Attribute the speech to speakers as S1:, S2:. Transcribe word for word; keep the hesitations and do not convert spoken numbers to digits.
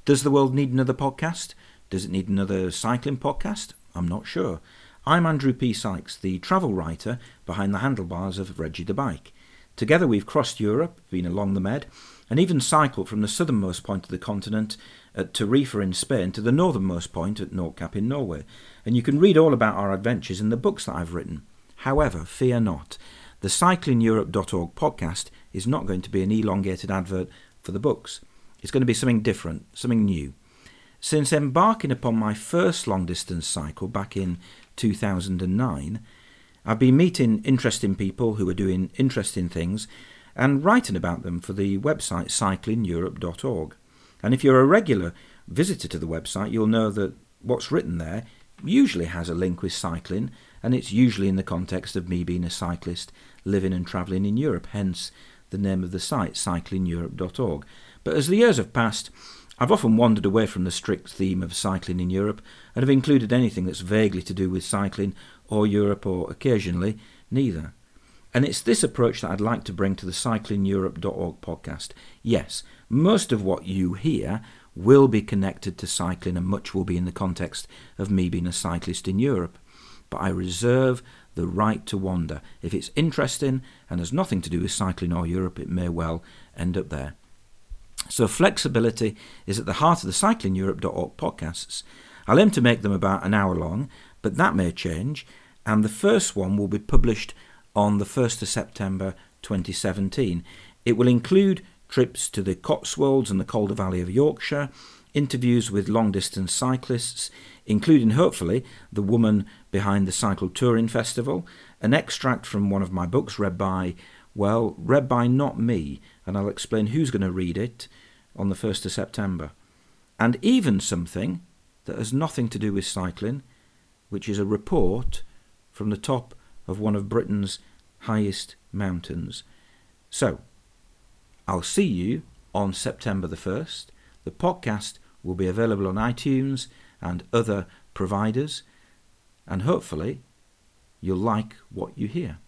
S1: Does the world need another podcast? Does it need another cycling podcast? I'm not sure. I'm Andrew P. Sykes, the travel writer behind the handlebars of Reggie the Bike. Together we've crossed Europe, been along the Med, and even cycled from the southernmost point of the continent at Tarifa in Spain to the northernmost point at Nordkapp in Norway. And you can read all about our adventures in the books that I've written. However, fear not. The cycling europe dot org podcast is not going to be an elongated advert for the books. It's going to be something different, something new. Since embarking upon my first long-distance cycle back in two thousand nine, I've been meeting interesting people who are doing interesting things and writing about them for the website cycling europe dot org. And if you're a regular visitor to the website, you'll know that what's written there usually has a link with cycling, and it's usually in the context of me being a cyclist living and travelling in Europe, hence the name of the site, cycling europe dot org. But as the years have passed, I've often wandered away from the strict theme of cycling in Europe and have included anything that's vaguely to do with cycling or Europe, or occasionally neither. And it's this approach that I'd like to bring to the cycling europe dot org podcast. Yes, most of what you hear will be connected to cycling and much will be in the context of me being a cyclist in Europe. But I reserve the right to wander. If it's interesting and has nothing to do with cycling or Europe, it may well end up there. So flexibility is at the heart of the cycling europe dot org podcasts. I'll aim to make them about an hour long, but that may change, and the first one will be published on the first of September twenty seventeen. It will include trips to the Cotswolds and the Calder Valley of Yorkshire, interviews with long-distance cyclists, including hopefully the woman behind the Cycle Touring Festival, an extract from one of my books read by, well, read by not me, and I'll explain who's going to read it on the first of September. And even something that has nothing to do with cycling, which is a report from the top of one of Britain's highest mountains. So, I'll see you on September the first. The podcast will be available on iTunes and other providers, and hopefully you'll like what you hear.